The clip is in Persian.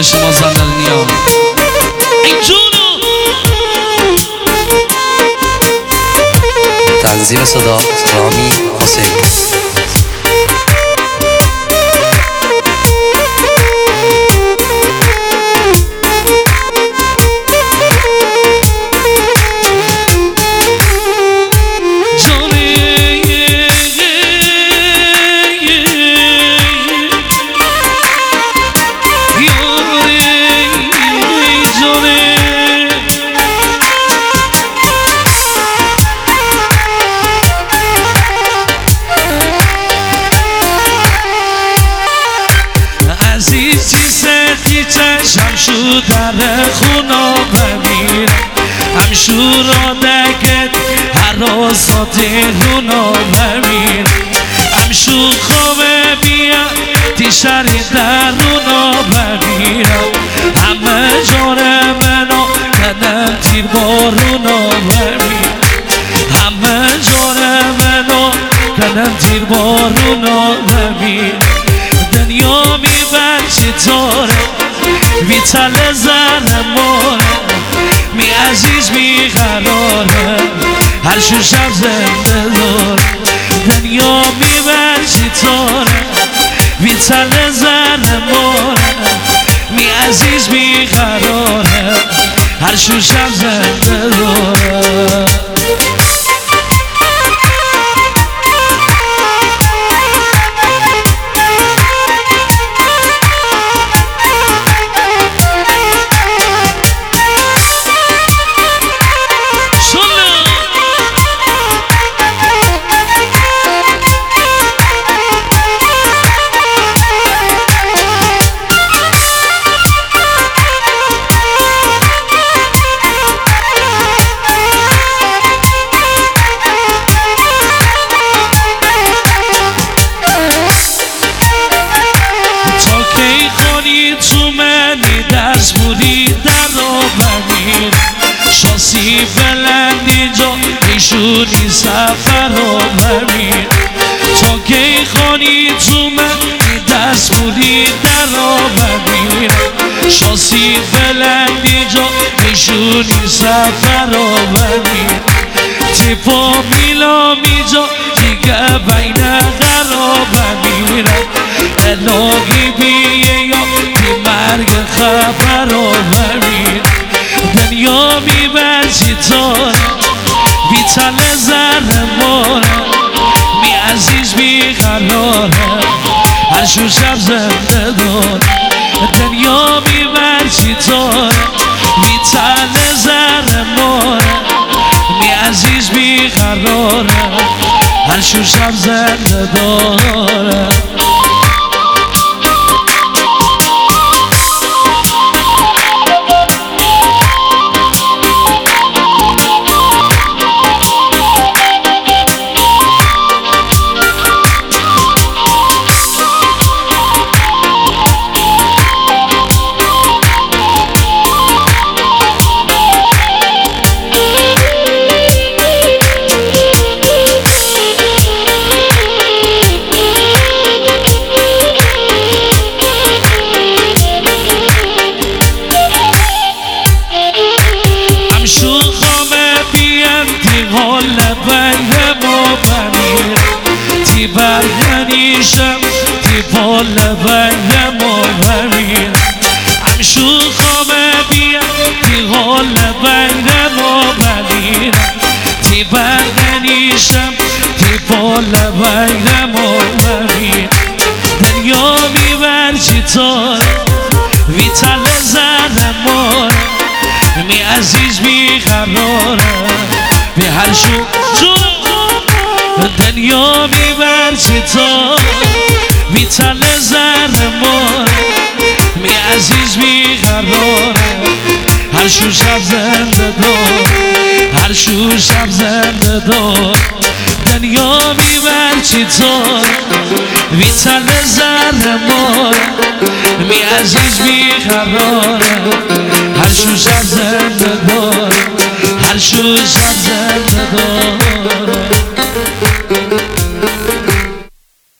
شما زنانیان ای جونو تنظیم صدا رامی حسین همشو در خونا بمیرم همشو را دکت حراسات رونا بمیرم همشو خوابه بیا تیشر درونا بمیرم همه جار منو کدم تیر بارونا بمیرم همه جار منو کدم تیر بارونا بمیرم دنیا میبر چطوره بی تل زنمانه می عزیز می قراره هر شو شب زنده داره دنیا می بر چطوره بی تل زنمانه می عزیز می قراره هر شو شب زنده داره دست بودی در رو بمیر شانسی بلندی جا ایشونی سفر رو بمیر تا که خانی تو من دست بودی در رو بمیر شانسی بلندی جا ایشونی سفر رو بمیر تیپا میلا میجا دیگه بین قرار بمیرم الهی بیه یا مرگ خبر رو بمیر دنیا میبر چطوره بی تل زنمانه می عزیز بی قراره هر شو شب زنده داره دنیا میبر چطوره بی تل زنمانه می عزیز بی قراره هر شو شب زنده داره تی برگنیشم تی پال بیم و بمیر همشو خوامه بیم تی حال بیم و بمیر تی برگنیشم تی پال بیم و بمیر دنیا میبر چطوره وی تل زنمانه می عزیز بی قراره به هر شو دنیا میبر چطور بی تل زنمانه می عزیز بی قراره هر شو شب زنده دار هر شو شب زنده دار دنیا میبر چطور بی تل زنمانه می عزیز بی قراره هر شو شب زنده دار هر شو شب زنده دار